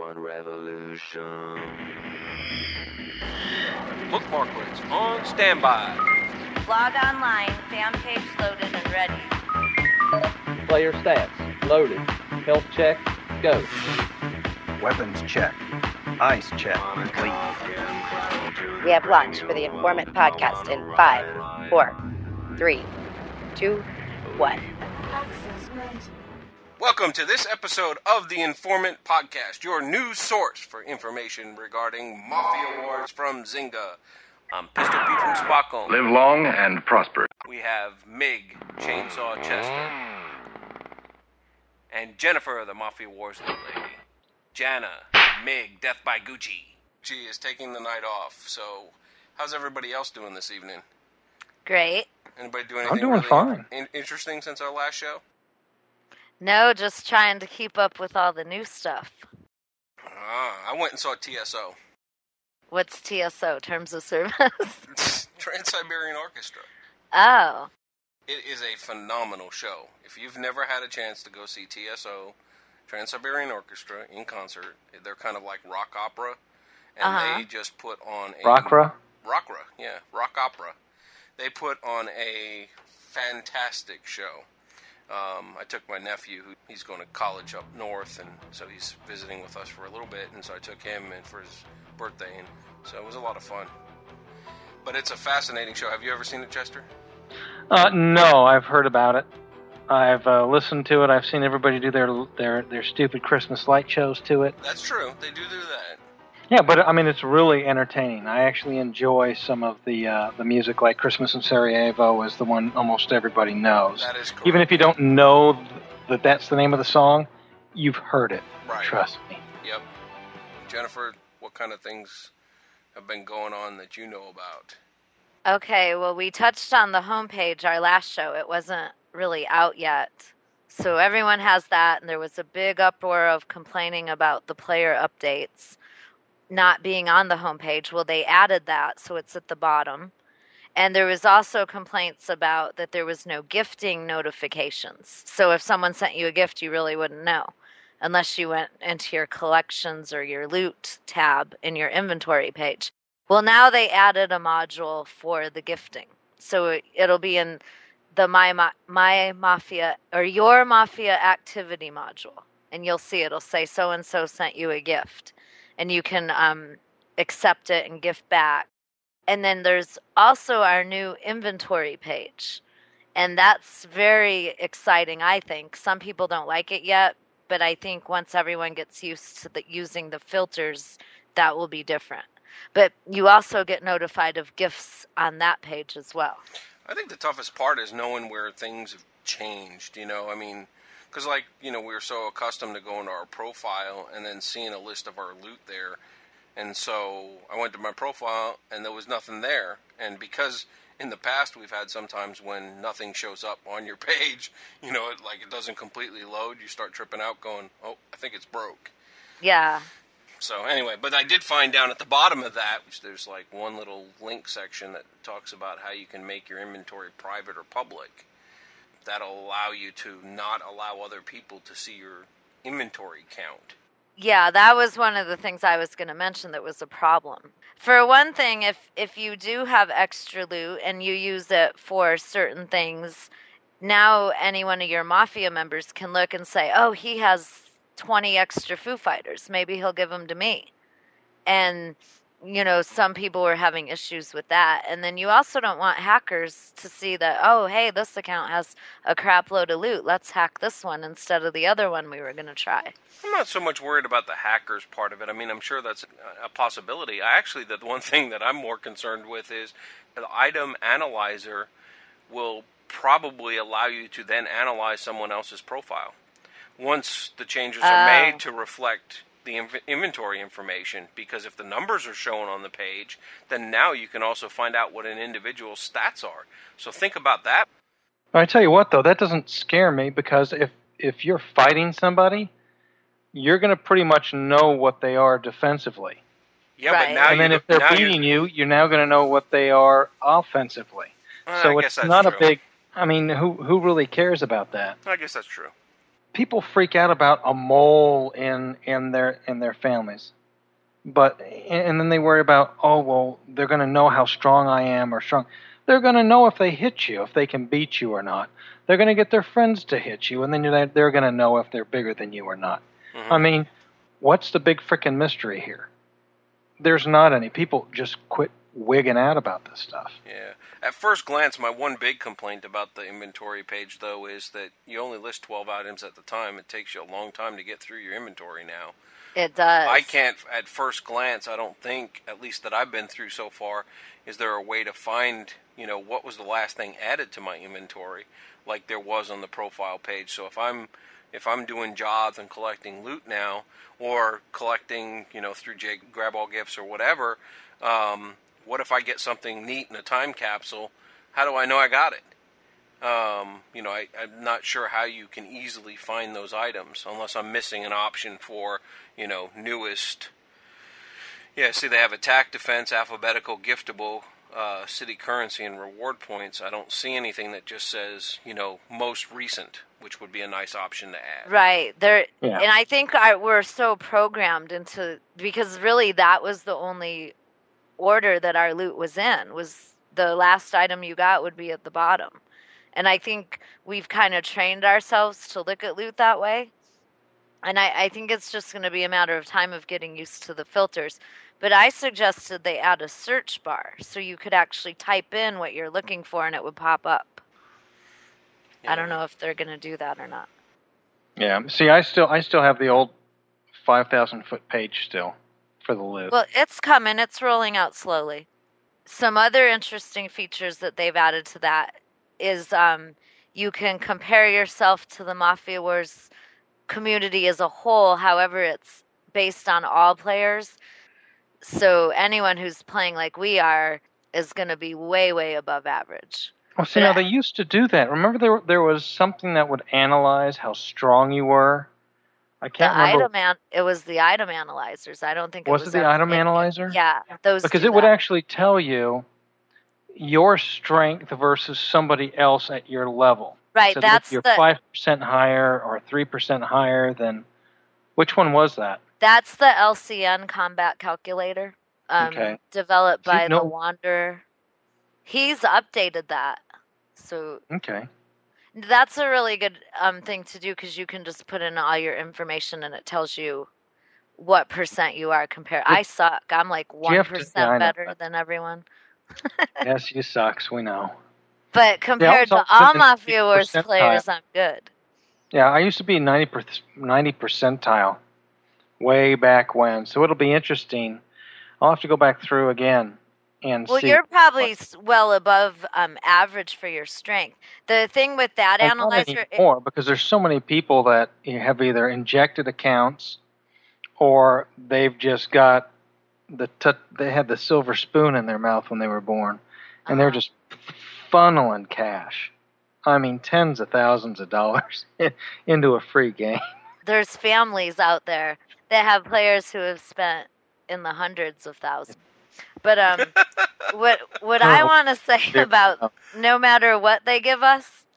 one revolution. Bookmarklets on standby. Log online, fan page loaded and ready. Player stats, loaded. Health check, go. Weapons check. Eyes check, complete. We have launched for the Informant Podcast in 5, 4, 3, 2, 1. Welcome to this episode of the Informant Podcast, your news source for information regarding Mafia Wars from Zynga. I'm Pistol Pete from Stockholm. Live long and prosper. We have Mig, Chainsaw Chester, and Jennifer, the Mafia Wars Little Lady. Jana, Mig, Death by Gucci. She is taking the night off, so how's everybody else doing this evening? Great. Anybody doing anything I'm doing really fine. Interesting since our last show? No, just trying to keep up with all the new stuff. I went and saw TSO. What's TSO, Terms of Service? Trans-Siberian Orchestra. Oh. It is a phenomenal show. If you've never had a chance to go see TSO, Trans-Siberian Orchestra, in concert, they're kind of like rock opera, and they just put on a... Rockra? Rockra, yeah, rock opera. They put on a fantastic show. I took my nephew, he's going to college up north, and so he's visiting with us for a little bit, and so I took him in for his birthday, and so it was a lot of fun. But it's a fascinating show. Have you ever seen it, Chester? No, I've heard about it. I've listened to it. I've seen everybody do their stupid Christmas light shows to it. That's true. They do that. Yeah, but I mean, it's really entertaining. I actually enjoy some of the music, like Christmas in Sarajevo is the one almost everybody knows. That is correct. Even if you don't know that that's the name of the song, you've heard it. Right. Trust me. Yep. Jennifer, what kind of things have been going on that you know about? Okay, well, we touched on the homepage our last show. It wasn't really out yet. So everyone has that, and there was a big uproar of complaining about the player updates not being on the homepage. Well, they added that, so it's at the bottom. And there was also complaints about that there was no gifting notifications. So if someone sent you a gift, you really wouldn't know, unless you went into your collections or your loot tab in your inventory page. Well, now they added a module for the gifting. So it'll be in the My Mafia or Your Mafia Activity module. And you'll see it'll say so-and-so sent you a gift. And you can accept it and gift back. And then there's also our new inventory page. And that's very exciting, I think. Some people don't like it yet, but I think once everyone gets used to using the filters, that will be different. But you also get notified of gifts on that page as well. I think the toughest part is knowing where things have changed, you know, I mean... Because, like, you know, we're so accustomed to going to our profile and then seeing a list of our loot there. And so I went to my profile and there was nothing there. And because in the past we've had sometimes when nothing shows up on your page, you know, it doesn't completely load, you start tripping out going, oh, I think it's broke. Yeah. So anyway, but I did find down at the bottom of that, which there's like one little link section that talks about how you can make your inventory private or public. That'll allow you to not allow other people to see your inventory count. Yeah, that was one of the things I was going to mention that was a problem. For one thing, if you do have extra loot and you use it for certain things, now any one of your Mafia members can look and say, oh, he has 20 extra Foo Fighters. Maybe he'll give them to me. And... you know, some people were having issues with that. And then you also don't want hackers to see that, oh, hey, this account has a crap load of loot. Let's hack this one instead of the other one we were going to try. I'm not so much worried about the hackers part of it. I mean, I'm sure that's a possibility. The one thing that I'm more concerned with is the item analyzer will probably allow you to then analyze someone else's profile. Once the changes are made to reflect the inventory information, because if the numbers are shown on the page, then now you can also find out what an individual's stats are. So think about that. I tell you what, though, that doesn't scare me, because if you're fighting somebody, you're going to pretty much know what they are defensively. Yeah, right. But now and then if they're beating you, you're now going to know what they are offensively. So it's not a big... I mean, who really cares about that? I guess that's true. people freak out about a mole in their families, and then they worry about, oh well, they're going to know how strong I am or strong. They're going to know if they hit you, if they can beat you or not. They're going to get their friends to hit you, and then they're going to know if they're bigger than you or not. Mm-hmm. I mean, what's the big frickin' mystery here? There's not any. People just quit wigging out about this stuff. Yeah. At first glance, my one big complaint about the inventory page, though, is that you only list 12 items at the time. It takes you a long time to get through your inventory now. It does. I can't, at first glance, I don't think, at least that I've been through so far, is there a way to find, what was the last thing added to my inventory, like there was on the profile page. So if I'm doing jobs and collecting loot now, or collecting, through Grab All Gifts or whatever, what if I get something neat in a time capsule? How do I know I got it? I'm not sure how you can easily find those items unless I'm missing an option for, newest. Yeah, see, they have attack, defense, alphabetical, giftable, city currency, and reward points. I don't see anything that just says, most recent, which would be a nice option to add. Right. There, Yeah. And I think we're so programmed into, because really that was the only order that our loot was in, was the last item you got would be at the bottom. And I think we've kind of trained ourselves to look at loot that way. And I think it's just going to be a matter of time of getting used to the filters. But I suggested they add a search bar so you could actually type in what you're looking for and it would pop up. Yeah. I don't know if they're going to do that or not. Yeah. See, I still have the old 5,000 foot page still for the loot. Well, it's coming. It's rolling out slowly. Some other interesting features that they've added to that is you can compare yourself to the Mafia Wars community as a whole. However, it's based on all players. So anyone who's playing like we are is going to be way, way above average. Well, see, now they used to do that. Remember, there was something that would analyze how strong you were. I can't remember. It was the item analyzers. I don't think Was it the item analyzer? Yeah, those. Because do it would that. actually tell you your strength versus somebody else at your level. Right, So that's if you're the 5% higher or 3% higher, then which one was that? that's the LCN combat calculator. Okay. Developed See, by no- the Wanderer. He's updated that, so Okay. that's a really good thing to do because you can just put in all your information and it tells you what percent you are compared. I suck. I'm like you have to- 1% yeah, I know better that. than everyone. Yes, you sucks. We know. But compared also to all put in Mafia Wars 50% players, I'm good. Yeah, I used to be 90 percentile way back when. So it'll be interesting. I'll have to go back through again and Well, see. you're probably well above average for your strength. The thing with that And not analyzer, anymore, because there's so many people that have either injected accounts or they've just got they had the silver spoon in their mouth when they were born, and they're just funneling cash. I mean, tens of thousands of dollars into a free game. there's families out there that have players who have spent in the hundreds of thousands. But what I want to say about no matter what they give us,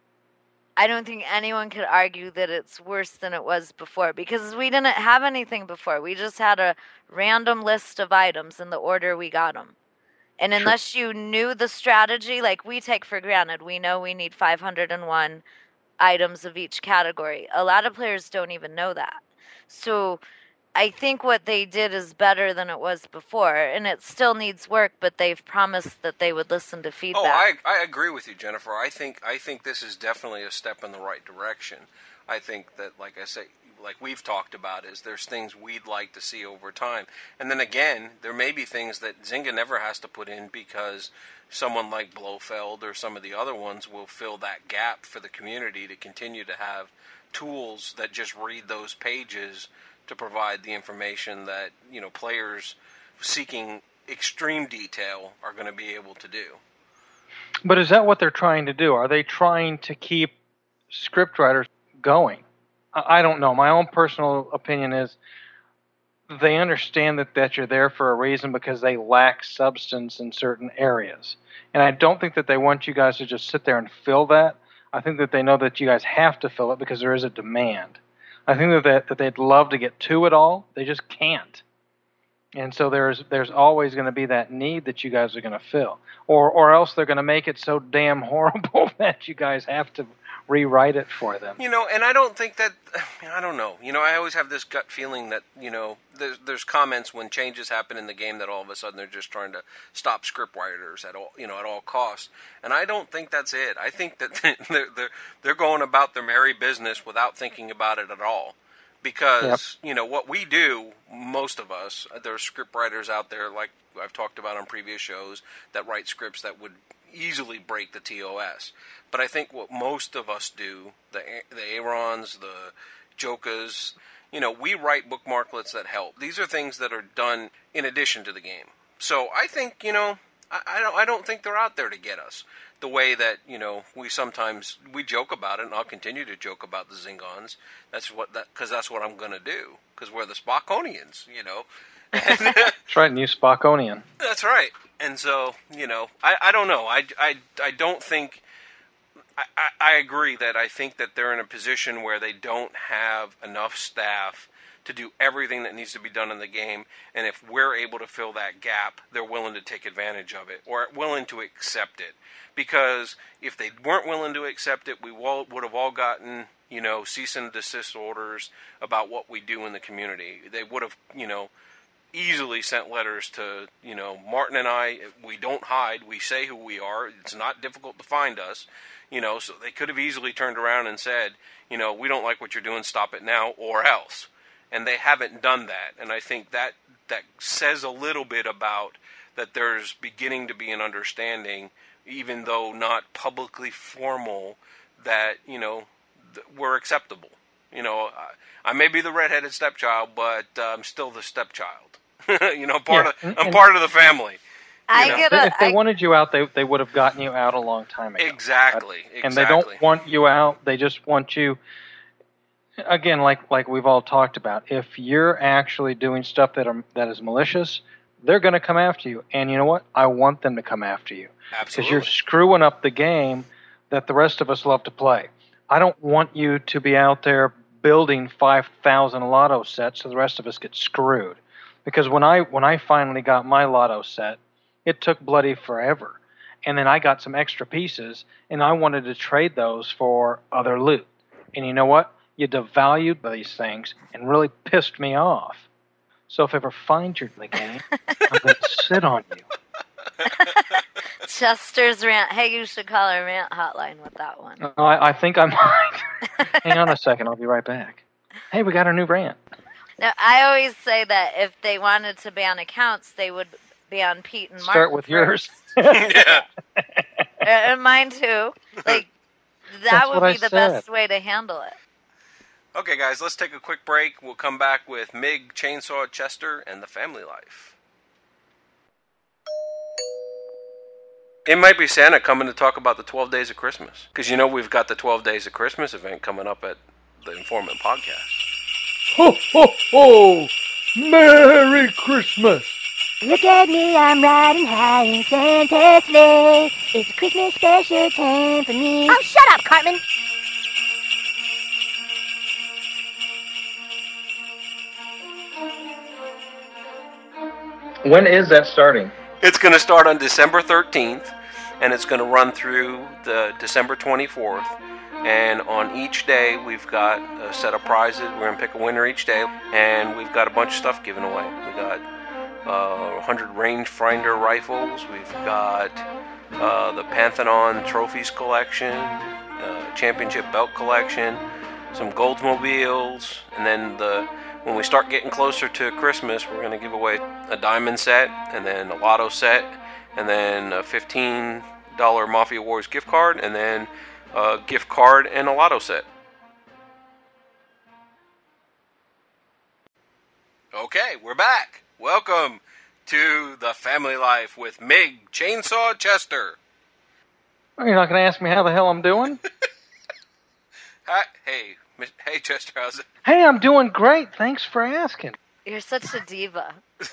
I don't think anyone could argue that it's worse than it was before because we didn't have anything before. We just had a random list of items in the order we got them. And unless you knew the strategy, like we take for granted, we know we need 501 items of each category. A lot of players don't even know that. So I think what they did is better than it was before, and it still needs work, but they've promised that they would listen to feedback. Oh, I agree with you, Jennifer. I think this is definitely a step in the right direction. I think that, like I say, like we've talked about, is there's things we'd like to see over time. And then again, there may be things that Zynga never has to put in because someone like Blofeld or some of the other ones will fill that gap for the community to continue to have tools that just read those pages to provide the information that, players seeking extreme detail are going to be able to do. But is that what they're trying to do? Are they trying to keep scriptwriters going? I don't know. My own personal opinion is they understand that you're there for a reason because they lack substance in certain areas. And I don't think that they want you guys to just sit there and fill that. I think that they know that you guys have to fill it because there is a demand. I think that they'd love to get to it all. They just can't. And so there's always going to be that need that you guys are going to fill. Or else they're going to make it so damn horrible that you guys have to rewrite it for them. And I don't think that, I don't know. I always have this gut feeling that, there's comments when changes happen in the game that all of a sudden they're just trying to stop scriptwriters at all costs. And I don't think that's it. I think that they're going about their merry business without thinking about it at all. Because, what we do, most of us, there's script writers out there, like I've talked about on previous shows, that write scripts that would easily break the TOS. But I think what most of us do, the Aarons, the Jokas, we write bookmarklets that help. These are things that are done in addition to the game. So I think, I don't think they're out there to get us. The way that, we joke about it, and I'll continue to joke about the Zingons. Because that's what I'm going to do. Because we're the Spockonians, That's right, new Spockonian. That's right. And so, I don't know. I don't think... I agree that I think that they're in a position where they don't have enough staff to do everything that needs to be done in the game, and if we're able to fill that gap, they're willing to take advantage of it, or willing to accept it. Because if they weren't willing to accept it, we would have all gotten, cease and desist orders about what we do in the community. They would have, easily sent letters to, Martin and I. We don't hide. We say who we are. It's not difficult to find us. So they could have easily turned around and said, we don't like what you're doing, stop it now, or else. And they haven't done that. And I think that says a little bit about that there's beginning to be an understanding, even though not publicly formal, that, we're acceptable. I may be the redheaded stepchild, but I'm still the stepchild. I'm part of the family. If they wanted you out, they would have gotten you out a long time ago. Exactly. And they don't want you out. They just want you, again, like we've all talked about. If you're actually doing stuff that is malicious, they're going to come after you. And you know what? I want them to come after you. Absolutely. Because you're screwing up the game that the rest of us love to play. I don't want you to be out there building 5,000 lotto sets so the rest of us get screwed. Because when I finally got my lotto set, it took bloody forever. And then I got some extra pieces, and I wanted to trade those for other loot. And you know what? You devalued these things and really pissed me off. So if I ever find you in the game, I'm going to sit on you. Chester's rant. Hey, you should call our rant hotline with that one. I think I might. Hang on a second. I'll be right back. Hey, we got our new rant. Now, I always say that if they wanted to ban accounts, they would be on Pete and Martin. Start with yours. Yeah. And mine too. That would be the best way to handle it. Okay, guys, let's take a quick break. We'll come back with Mig, Chainsaw, Chester, and the family life. It might be Santa coming to talk about the 12 Days of Christmas. Because we've got the 12 Days of Christmas event coming up at the Informant Podcast. Ho, ho, ho! Merry Christmas! Look at me, I'm riding high in Santa's sleigh. It's a Christmas special time for me. Oh, shut up, Cartman! When is that starting? It's going to start on December 13th, and it's going to run through the December 24th. And on each day, we've got a set of prizes. We're going to pick a winner each day, and we've got a bunch of stuff given away. We got 100 rangefinder rifles. We've got the Pantheon Trophies collection, championship belt collection, some Goldsmobiles, and then when we start getting closer to Christmas, we're going to give away a diamond set, and then a lotto set, and then a $15 Mafia Wars gift card, and then a gift card and a lotto set. Okay, we're back. Welcome to the family life with Mig, Chainsaw, Chester. You're not going to ask me how the hell I'm doing? Hi, hey, Chester, how's it? Hey, I'm doing great. Thanks for asking. You're such a diva.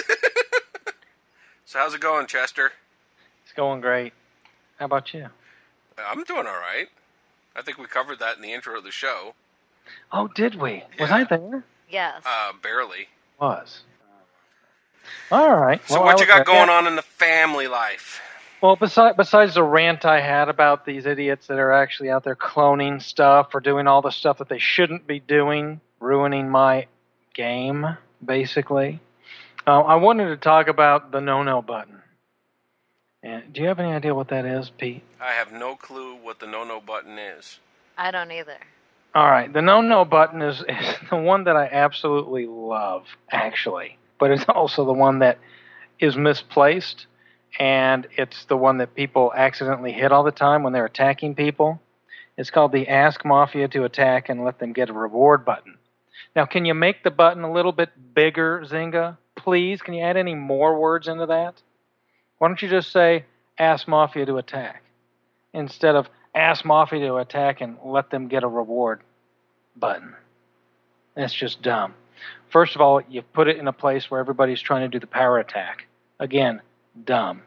So how's it going, Chester? It's going great. How about you? I'm doing all right. I think we covered that in the intro of the show. Oh, did we? Was Yeah. I there? Yes. Barely. Was. All right. So Well, what I you was got there. going on in the family life? Well, besides the rant I had about these idiots that are actually out there cloning stuff or doing all the stuff that they shouldn't be doing, ruining my game, basically, I wanted to talk about the no-no button. And do you have any idea what that is, Pete? I have no clue what the no-no button is. I don't either. All right, the no-no button is the one that I absolutely love, actually. But it's also the one that is misplaced, and it's the one that people accidentally hit all the time when they're attacking people. It's called the Ask Mafia to Attack and Let Them Get a Reward button. Now, can you make the button a little bit bigger, Zynga? Please, can you add any more words into that? Why don't you just say, Ask Mafia to Attack, instead of Ask Mafia to Attack and Let Them Get a Reward button? That's just dumb. First of all, you put it in a place where everybody's trying to do the power attack. Again, dumb.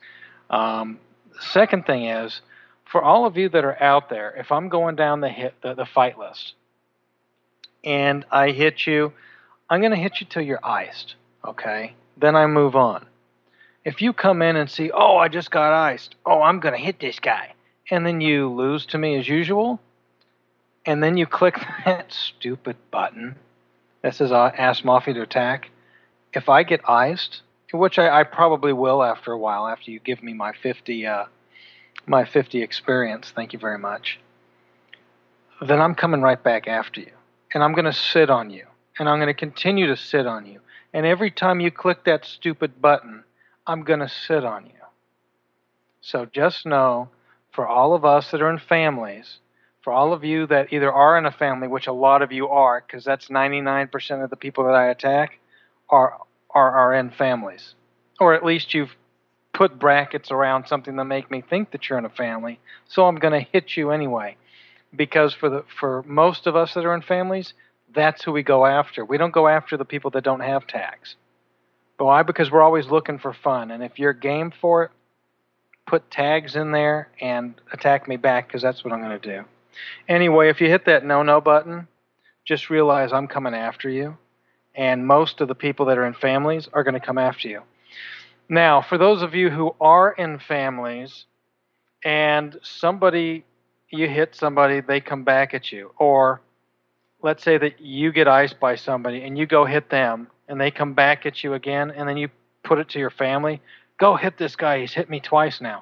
Second thing is, for all of you that are out there, if I'm going down the fight list and I hit you, I'm going to hit you till you're iced, okay? Then I move on. If you come in and see, oh, I just got iced, oh, I'm going to hit this guy, and then you lose to me as usual, and then you click that stupid button that says Ask Mafia to Attack, if I get iced, which I probably will after a while, after you give me my 50 experience, thank you very much, then I'm coming right back after you. And I'm going to sit on you. And I'm going to continue to sit on you. And every time you click that stupid button, I'm going to sit on you. So just know, for all of us that are in families, for all of you that either are in a family, which a lot of you are, because that's 99% of the people that I attack are in families. Or at least you've put brackets around something that make me think that you're in a family. So I'm going to hit you anyway. Because for most of us that are in families, that's who we go after. We don't go after the people that don't have tags. But why? Because we're always looking for fun. And if you're game for it, put tags in there and attack me back, because that's what I'm going to do. Anyway, if you hit that no-no button, just realize I'm coming after you. And most of the people that are in families are going to come after you. Now, for those of you who are in families and you hit somebody, they come back at you. Or let's say that you get iced by somebody and you go hit them and they come back at you again, and then you put it to your family, go hit this guy, he's hit me twice now.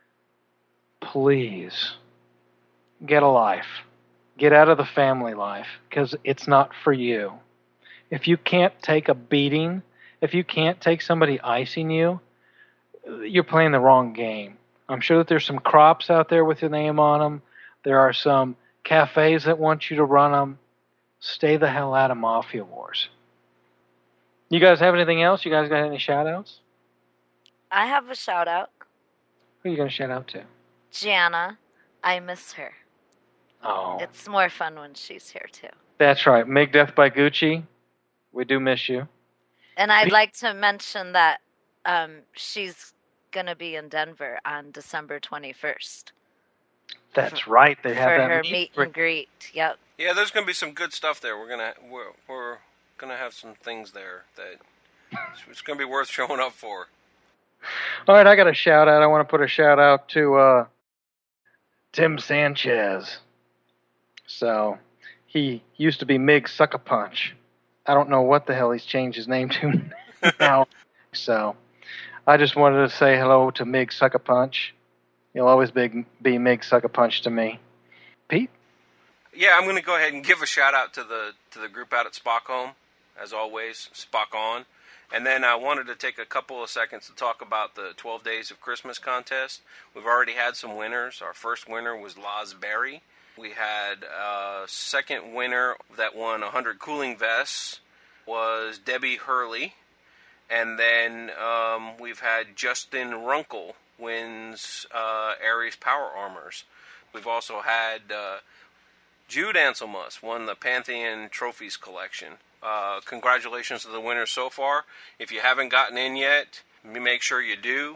Please, get a life. Get out of the family life, because it's not for you. If you can't take a beating, if you can't take somebody icing you, you're playing the wrong game. I'm sure that there's some crops out there with your name on them. There are some cafes that want you to run them. Stay the hell out of Mafia Wars. You guys have anything else? You guys got any shout-outs? I have a shout out. Who are you going to shout out to? Jana. I miss her. Oh. It's more fun when she's here, too. That's right. Make Death by Gucci. We do miss you. And I'd like to mention that she's going to be in Denver on December 21st. That's right. They have for that her meet and greet. Yep. Yeah, there's going to be some good stuff there. We're gonna have some things there that it's going to be worth showing up for. All right, I got a shout out. I want to put a shout out to Tim Sanchez. So he used to be Mig Sucker Punch. I don't know what the hell he's changed his name to now. So I just wanted to say hello to Mig Sucker Punch. You'll always be Mig Sucker Punch to me. Pete? Yeah, I'm going to go ahead and give a shout out to the group out at Spockholm, as always, Spock On. And then I wanted to take a couple of seconds to talk about the 12 Days of Christmas contest. We've already had some winners. Our first winner was Laz Berry. We had a second winner that won 100 cooling vests was Debbie Hurley. And then we've had Justin Runkle wins Ares Power Armors. We've also had Jude Anselmus won the Pantheon Trophies collection. Congratulations to the winners so far. If you haven't gotten in yet, make sure you do.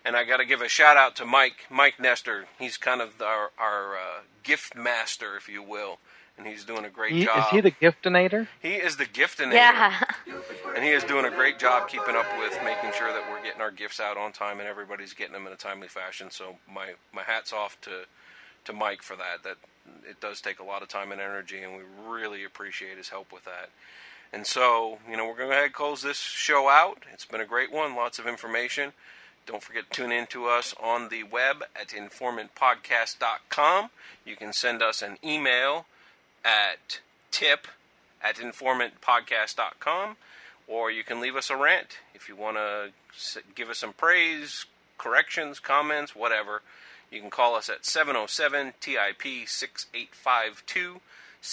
And I got to give a shout out to Mike Nestor. He's kind of our gift master, if you will, and he's doing a great job. Is he the giftinator? He is the giftinator. Yeah. And he is doing a great job keeping up with making sure that we're getting our gifts out on time and everybody's getting them in a timely fashion. So my hat's off to Mike for that. That it does take a lot of time and energy, and we really appreciate his help with that. And so, we're going to go ahead and close this show out. It's been a great one, lots of information. Don't forget to tune in to us on the web at informantpodcast.com. You can send us an email at tip@informantpodcast.com, or you can leave us a rant if you want to give us some praise, corrections, comments, whatever. You can call us at 707-TIP-6852,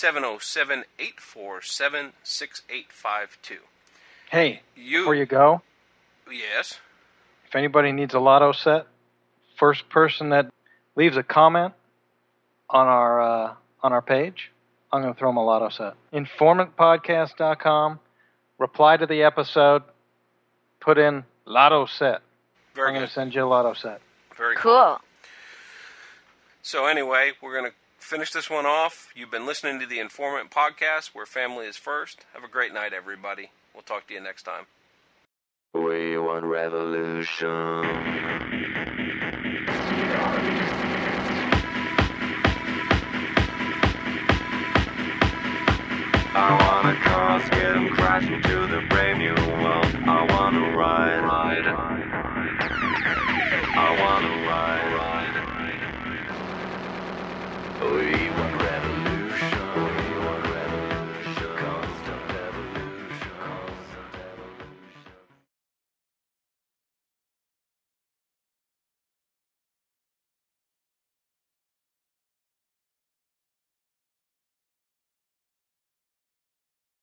707-847-6852. Hey, before you go, yes. If anybody needs a lotto set, first person that leaves a comment on our page, I'm going to throw them a lotto set. Informantpodcast.com, reply to the episode, put in lotto set. I'm going to send you a lotto set. Very cool. So anyway, we're going to finish this one off. You've been listening to the Informant Podcast, where family is first. Have a great night, everybody. We'll talk to you next time. We want revolution. I wanna cross, get 'em crashing to the brave new world. I wanna ride. I wanna ride. We want revolution.